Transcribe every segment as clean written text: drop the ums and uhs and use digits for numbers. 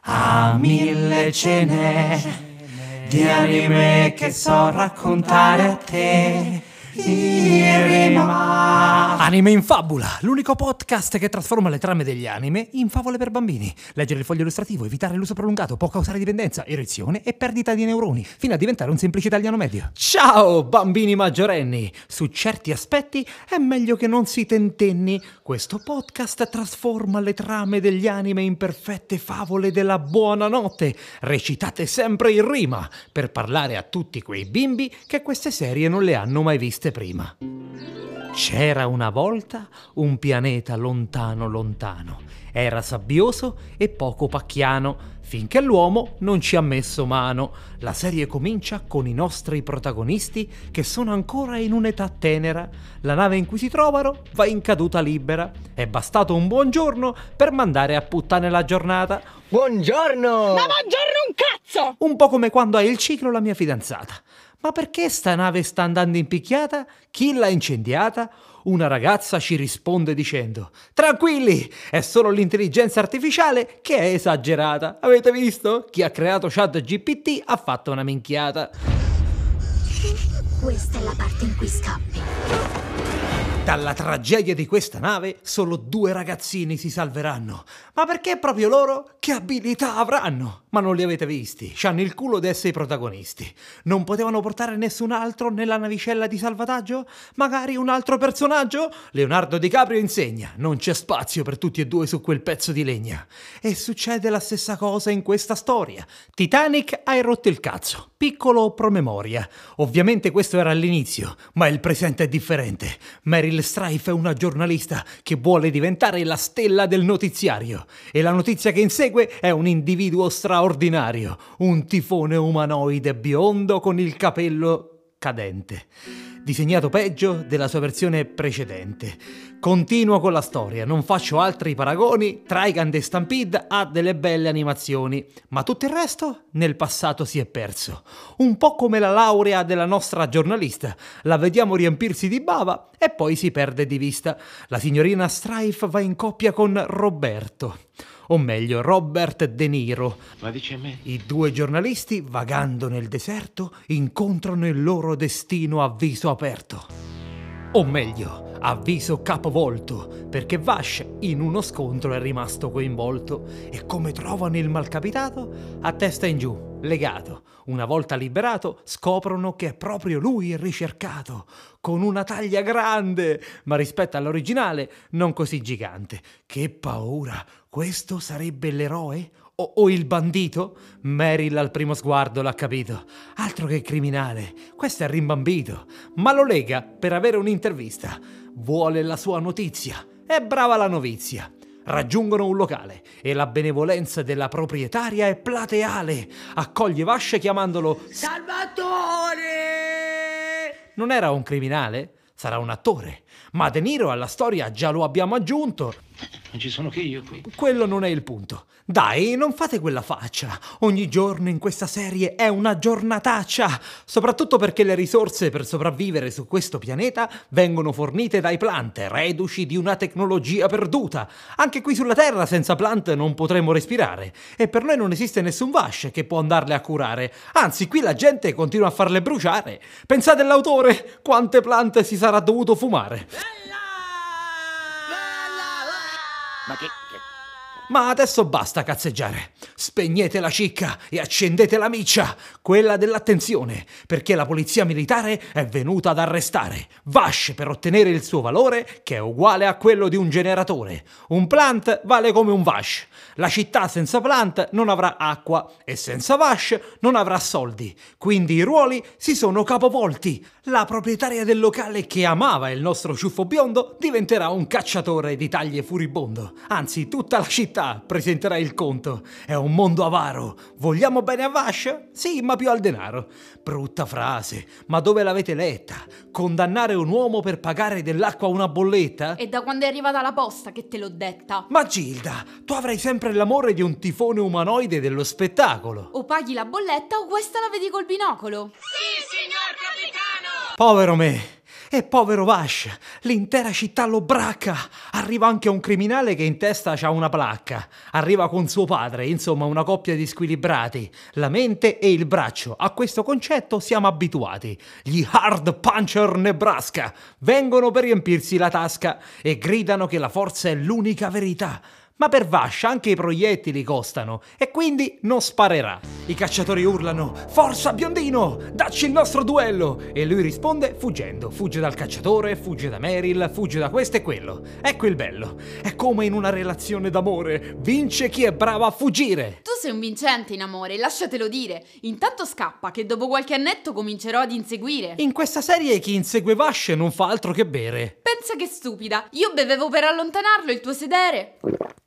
A mille ce n'è di anime che so raccontare a te. Anime in Fabula, l'unico podcast che trasforma le trame degli anime in favole per bambini. Leggere il foglio illustrativo, evitare l'uso prolungato può causare dipendenza, erezione e perdita di neuroni, fino a diventare un semplice italiano medio. Ciao bambini maggiorenni! Su certi aspetti è meglio che non si tentenni. Questo podcast trasforma le trame degli anime in perfette favole della buonanotte, recitate sempre in rima, per parlare a tutti quei bimbi che queste serie non le hanno mai viste prima. C'era una volta un pianeta lontano lontano. Era sabbioso e poco pacchiano, finché l'uomo non ci ha messo mano. La serie comincia con i nostri protagonisti che sono ancora in un'età tenera. La nave in cui si trovano va in caduta libera. È bastato un buongiorno per mandare a puttane la giornata. Buongiorno! Ma buongiorno un cazzo! Un po' come quando hai il ciclo la mia fidanzata. Ma perché sta nave sta andando in picchiata? Chi l'ha incendiata? Una ragazza ci risponde dicendo: tranquilli, è solo l'intelligenza artificiale che è esagerata. Avete visto? Chi ha creato ChatGPT ha fatto una minchiata. Questa è la parte in cui scappi. Dalla tragedia di questa nave solo 2 ragazzini si salveranno. Ma perché proprio loro? Che abilità avranno? Ma non li avete visti? C'hanno il culo d'essere i protagonisti. Non potevano portare nessun altro nella navicella di salvataggio? Magari un altro personaggio? Leonardo DiCaprio insegna: non c'è spazio per tutti e 2 su quel pezzo di legna. E succede la stessa cosa in questa storia. Titanic hai rotto il cazzo. Piccolo promemoria. Ovviamente questo era all'inizio, ma il presente è differente. Meryl Streep è una giornalista che vuole diventare la stella del notiziario. E la notizia che insegue è un individuo straordinario, un tifone umanoide biondo con il capello cadente, disegnato peggio della sua versione precedente. Continuo con la storia, non faccio altri paragoni, Trigun e Stampede ha delle belle animazioni, ma tutto il resto nel passato si è perso. Un po' come la laurea della nostra giornalista, la vediamo riempirsi di bava e poi si perde di vista. La signorina Streif va in coppia con Roberto. O meglio, Robert De Niro. Ma dice a me? I 2 giornalisti, vagando nel deserto, incontrano il loro destino a viso aperto. O meglio, a viso capovolto, perché Vash in uno scontro è rimasto coinvolto. E come trovano il malcapitato? A testa in giù, legato. Una volta liberato, scoprono che è proprio lui il ricercato, con una taglia grande, ma rispetto all'originale non così gigante. Che paura! Questo sarebbe l'eroe? O il bandito? Meryl al primo sguardo l'ha capito. Altro che criminale, questo è rimbambito. Ma lo lega per avere un'intervista. Vuole la sua notizia. È brava la novizia. Raggiungono un locale e la benevolenza della proprietaria è plateale. Accoglie Vash chiamandolo Salvatore! Non era un criminale? Sarà un attore. Ma De Niro alla storia già lo abbiamo aggiunto. Non ci sono che io qui. Quello non è il punto. Dai, non fate quella faccia. Ogni giorno in questa serie è una giornataccia. Soprattutto perché le risorse per sopravvivere su questo pianeta vengono fornite dai plant, reduci di una tecnologia perduta. Anche qui sulla Terra senza plant non potremmo respirare. E per noi non esiste nessun Vash che può andarle a curare. Anzi, qui la gente continua a farle bruciare. Pensate all'autore, quante plant si sarà dovuto fumare. Ma adesso basta cazzeggiare. Spegnete la cicca e accendete la miccia, quella dell'attenzione, perché la polizia militare è venuta ad arrestare Vash per ottenere il suo valore, che è uguale a quello di un generatore. Un plant vale come un Vash. La città senza plant non avrà acqua e senza Vash non avrà soldi. Quindi i ruoli si sono capovolti. La proprietaria del locale che amava il nostro ciuffo biondo diventerà un cacciatore di taglie furibondo. Anzi, tutta la città presenterà il conto. È un mondo avaro. Vogliamo bene a Vash? Sì, ma più al denaro. Brutta frase, ma dove l'avete letta? Condannare un uomo per pagare dell'acqua una bolletta? E da quando è arrivata la posta che te l'ho detta. Ma Gilda, tu avrai sempre l'amore di un tifone umanoide dello spettacolo. O paghi la bolletta o questa la vedi col binocolo. Sì, signor capitano! Povero me. E povero Vash, l'intera città lo bracca. Arriva anche un criminale che in testa c'ha una placca. Arriva con suo padre, insomma una coppia di squilibrati. La mente e il braccio. A questo concetto siamo abituati. Gli Hard Puncher Nebraska vengono per riempirsi la tasca e gridano che la forza è l'unica verità. Ma per Vash anche i proiettili costano e quindi non sparerà. I cacciatori urlano: "Forza biondino, dacci il nostro duello!" E lui risponde fuggendo. Fugge dal cacciatore, fugge da Meryl, fugge da questo e quello. Ecco il bello. È come in una relazione d'amore. Vince chi è bravo a fuggire. Tu sei un vincente in amore, lasciatelo dire. Intanto scappa, che dopo qualche annetto comincerò ad inseguire. In questa serie chi insegue Vash non fa altro che bere. Pensa che stupida, io bevevo per allontanarlo il tuo sedere.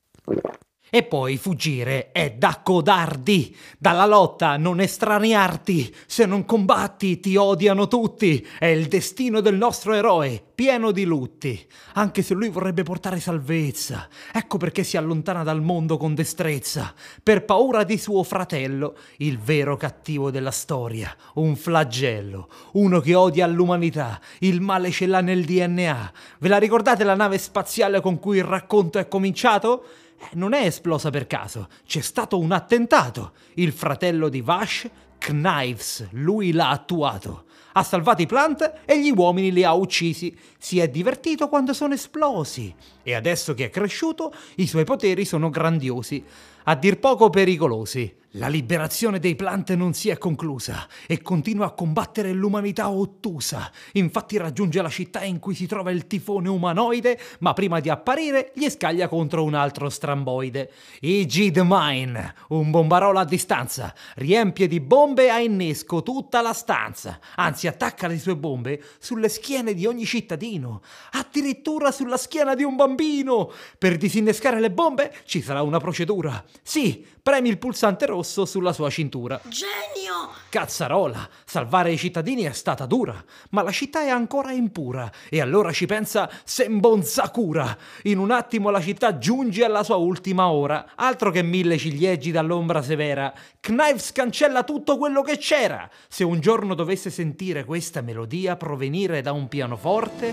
E poi fuggire è da codardi. Dalla lotta non estraniarti. Se non combatti ti odiano tutti. È il destino del nostro eroe, pieno di lutti. Anche se lui vorrebbe portare salvezza. Ecco perché si allontana dal mondo con destrezza. Per paura di suo fratello, il vero cattivo della storia. Un flagello. Uno che odia l'umanità. Il male ce l'ha nel DNA. Ve la ricordate la nave spaziale con cui il racconto è cominciato? Non è esplosa per caso, c'è stato un attentato. Il fratello di Vash, Knives, lui l'ha attuato. Ha salvato i Plant e gli uomini li ha uccisi. Si è divertito quando sono esplosi. E adesso che è cresciuto, i suoi poteri sono grandiosi, a dir poco pericolosi. La liberazione dei Plant non si è conclusa e continua a combattere l'umanità ottusa. Infatti raggiunge la città in cui si trova il tifone umanoide, ma prima di apparire gli scaglia contro un altro stramboide. E.G. The Mine, un bombarolo a distanza, riempie di bombe a innesco tutta la stanza. Anzi, attacca le sue bombe sulle schiene di ogni cittadino, addirittura sulla schiena di un bambino. Per disinnescare le bombe ci sarà una procedura. Sì, premi il pulsante rosso sulla sua cintura. Genio! Cazzarola, salvare i cittadini è stata dura, ma la città è ancora impura e allora ci pensa Senbon Sakura. In un attimo la città giunge alla sua ultima ora, altro che 1000 ciliegi dall'ombra severa. Knives cancella tutto quello che c'era. Se un giorno dovesse sentire questa melodia provenire da un pianoforte,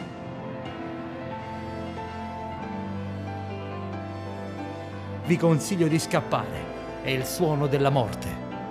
vi consiglio di scappare. È il suono della morte.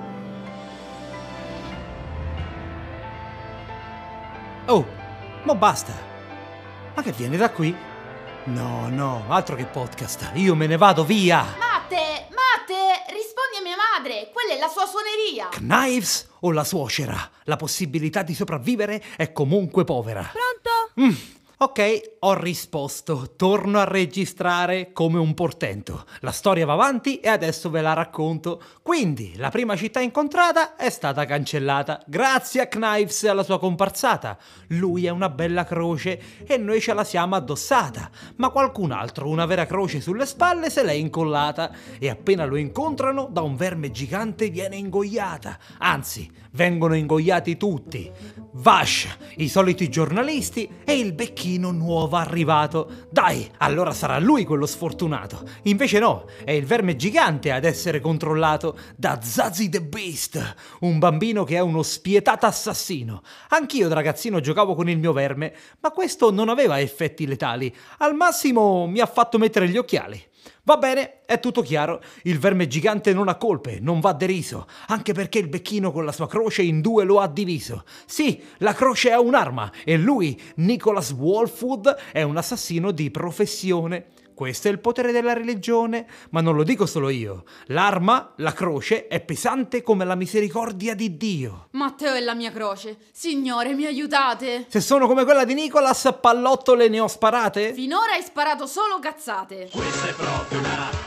Oh, ma basta. Ma che viene da qui? No, altro che podcast. Io me ne vado via. Matte, rispondi a mia madre, quella è la sua suoneria. Knives o la suocera? La possibilità di sopravvivere è comunque povera. Pronto? Ok, ho risposto. Torno a registrare come un portento. La storia va avanti e adesso ve la racconto. Quindi, la prima città incontrata è stata cancellata. Grazie a Knives e alla sua comparsata. Lui è una bella croce e noi ce la siamo addossata. Ma qualcun altro, una vera croce sulle spalle, se l'è incollata. E appena lo incontrano, da un verme gigante viene ingoiata. Anzi, vengono ingoiati tutti. Vash, i soliti giornalisti e il becchino nuovo arrivato. Dai, allora sarà lui quello sfortunato. Invece no, è il verme gigante ad essere controllato da Zazie the Beast, un bambino che è uno spietato assassino. Anch'io da ragazzino giocavo con il mio verme, ma questo non aveva effetti letali. Al massimo mi ha fatto mettere gli occhiali. Va bene, è tutto chiaro, il verme gigante non ha colpe, non va deriso, anche perché il becchino con la sua croce in due lo ha diviso. Sì, la croce è un'arma e lui, Nicholas Wolfwood, è un assassino di professione. Questo è il potere della religione, ma non lo dico solo io. L'arma, la croce, è pesante come la misericordia di Dio. Matteo è la mia croce. Signore, mi aiutate. Se sono come quella di Nicholas, pallottole ne ho sparate? Finora hai sparato solo cazzate. Questa è proprio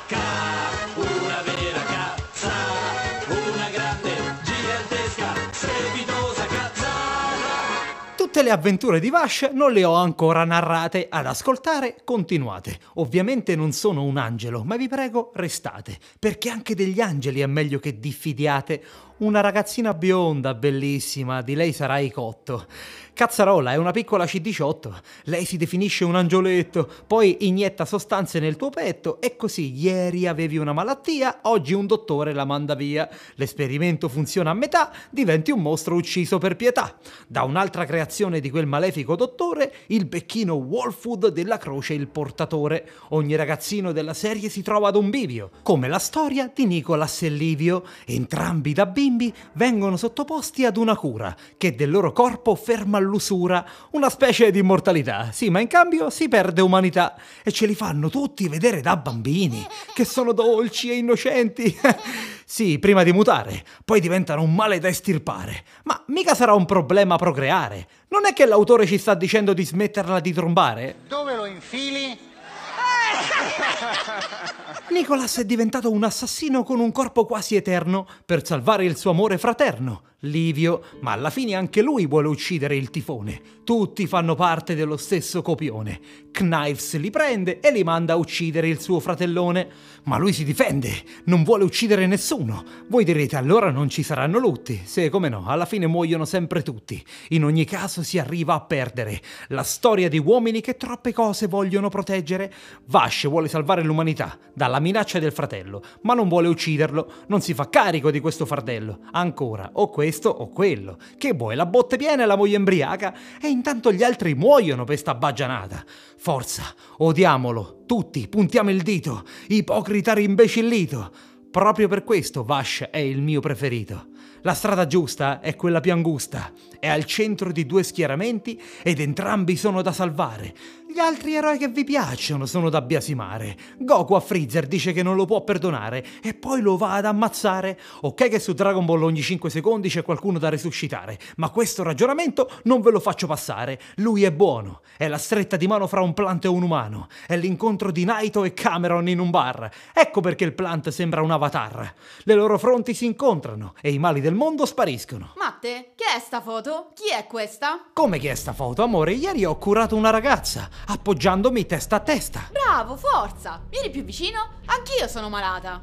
una vera cazza, una grande, gigantesca, strepitosa cazzata. Tutte le avventure di Vash non le ho ancora narrate, ad ascoltare continuate. Ovviamente non sono un angelo, ma vi prego restate, perché anche degli angeli è meglio che diffidiate. Una ragazzina bionda, bellissima, di lei sarai cotto. Cazzarola è una piccola C18, lei si definisce un angioletto, poi inietta sostanze nel tuo petto e così ieri avevi una malattia, oggi un dottore la manda via. L'esperimento funziona a metà, diventi un mostro ucciso per pietà. Da un'altra creazione di quel malefico dottore, il becchino Wolfwood della croce il portatore. Ogni ragazzino della serie si trova ad un bivio, come la storia di Nicolas e Livio. Entrambi da bimbi vengono sottoposti ad una cura che del loro corpo ferma l'usura, una specie di immortalità, sì, ma in cambio si perde umanità e ce li fanno tutti vedere da bambini, che sono dolci e innocenti. Sì, prima di mutare, poi diventano un male da estirpare. Ma mica sarà un problema procreare. Non è che l'autore ci sta dicendo di smetterla di trombare? Dove lo infili? Nicolas è diventato un assassino con un corpo quasi eterno per salvare il suo amore fraterno, Livio, ma alla fine anche lui vuole uccidere il tifone. Tutti fanno parte dello stesso copione. Knives li prende e li manda a uccidere il suo fratellone. Ma lui si difende, non vuole uccidere nessuno. Voi direte allora non ci saranno lutti. Se, come no, alla fine muoiono sempre tutti. In ogni caso si arriva a perdere. La storia di uomini che troppe cose vogliono proteggere. Vash vuole salvare l'umanità dalla minaccia del fratello, ma non vuole ucciderlo. Non si fa carico di questo fardello. Ancora, o questo o quello. Che vuoi, la botte piena e la moglie embriaca? E intanto gli altri muoiono per sta baggianata. Forza, odiamolo, tutti, puntiamo il dito, ipocrita rimbecillito. Proprio per questo Vash è il mio preferito. La strada giusta è quella più angusta, è al centro di due schieramenti ed entrambi sono da salvare. Gli altri eroi che vi piacciono sono da biasimare. Goku a Freezer dice che non lo può perdonare e poi lo va ad ammazzare. Ok che su Dragon Ball ogni 5 secondi c'è qualcuno da resuscitare, ma questo ragionamento non ve lo faccio passare. Lui è buono, è la stretta di mano fra un plant e un umano, è l'incontro di Naito e Cameron in un bar. Ecco perché il plant sembra un avatar. Le loro fronti si incontrano e i mali del mondo spariscono. Matte, che è sta foto? Chi è questa? Come che è sta foto, amore? Ieri ho curato una ragazza, appoggiandomi testa a testa. Bravo, forza! Vieni più vicino? Anch'io sono malata.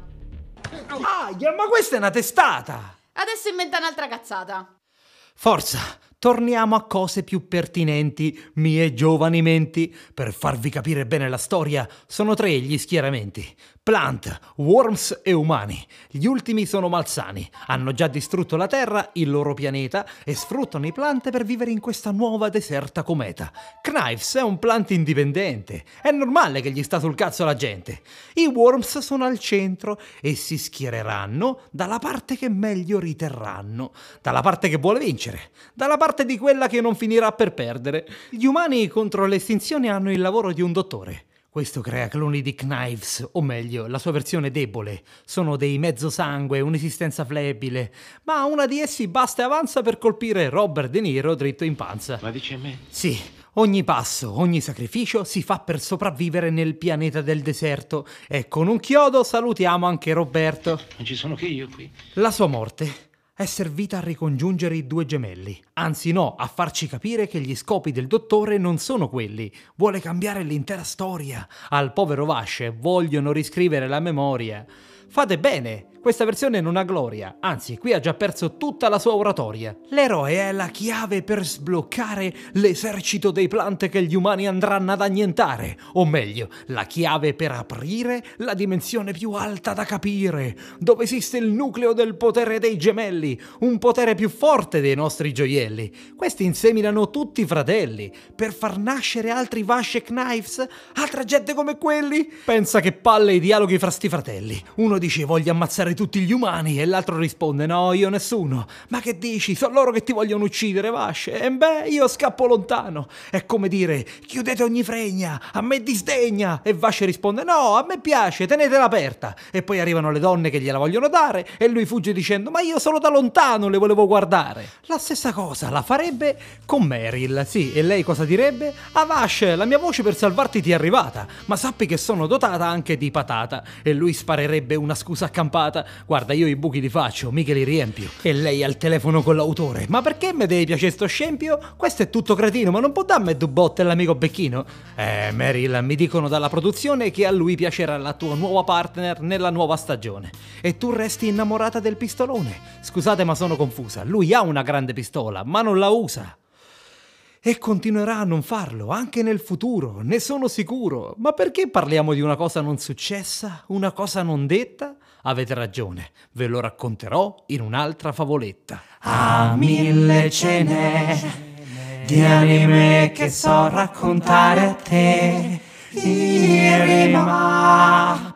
Aia, ma questa è una testata! Adesso inventa un'altra cazzata. Forza, torniamo a cose più pertinenti, mie giovani menti. Per farvi capire bene la storia, sono 3 gli schieramenti. Plant, worms e umani. Gli ultimi sono malsani, hanno già distrutto la Terra, il loro pianeta, e sfruttano i plant per vivere in questa nuova deserta cometa. Knives è un plant indipendente, è normale che gli sta sul cazzo la gente. I worms sono al centro e si schiereranno dalla parte che meglio riterranno, dalla parte che vuole vincere, dalla parte di quella che non finirà per perdere. Gli umani contro l'estinzione hanno il lavoro di un dottore. Questo crea cloni di Knives, o meglio, la sua versione debole. Sono dei mezzosangue, un'esistenza flebile, ma una di essi basta e avanza per colpire Robert De Niro dritto in panza. Ma dice a me? Sì, ogni passo, ogni sacrificio si fa per sopravvivere nel pianeta del deserto. E con un chiodo salutiamo anche Roberto. Non ci sono che io qui. La sua morte è servita a ricongiungere i 2 gemelli. Anzi no, a farci capire che gli scopi del dottore non sono quelli. Vuole cambiare l'intera storia. Al povero Vash vogliono riscrivere la memoria. Fate bene, questa versione non ha gloria, anzi qui ha già perso tutta la sua oratoria. L'eroe è la chiave per sbloccare l'esercito dei plant che gli umani andranno ad annientare, o meglio, la chiave per aprire la dimensione più alta da capire, dove esiste il nucleo del potere dei gemelli, un potere più forte dei nostri gioielli. Questi inseminano tutti i fratelli, per far nascere altri Vash e Knives, altra gente come quelli. Pensa che palle i dialoghi fra sti fratelli. Uno dice voglio ammazzare tutti gli umani e l'altro risponde no, io nessuno. Ma che dici? Sono loro che ti vogliono uccidere, Vash. E beh, io scappo lontano. È come dire chiudete ogni fregna, a me disdegna. E Vash risponde no, a me piace, tenetela aperta. E poi arrivano le donne che gliela vogliono dare e lui fugge dicendo ma io solo da lontano le volevo guardare. La stessa cosa la farebbe con Meryl, sì, e lei cosa direbbe? Ah Vash, la mia voce per salvarti ti è arrivata, ma sappi che sono dotata anche di patata. E lui sparerebbe una scusa accampata. Guarda, io i buchi li faccio, mica li riempio. E lei al telefono con l'autore. Ma perché me devi piacere sto scempio? Questo è tutto cretino, ma non può darmi due botte l'amico Becchino? Meryl, mi dicono dalla produzione che a lui piacerà la tua nuova partner nella nuova stagione. E tu resti innamorata del pistolone. Scusate, ma sono confusa. Lui ha una grande pistola, ma non la usa. E continuerà a non farlo, anche nel futuro, ne sono sicuro. Ma perché parliamo di una cosa non successa, una cosa non detta? Avete ragione, ve lo racconterò in un'altra favoletta. A mille cene di anime che so raccontare a te in rima.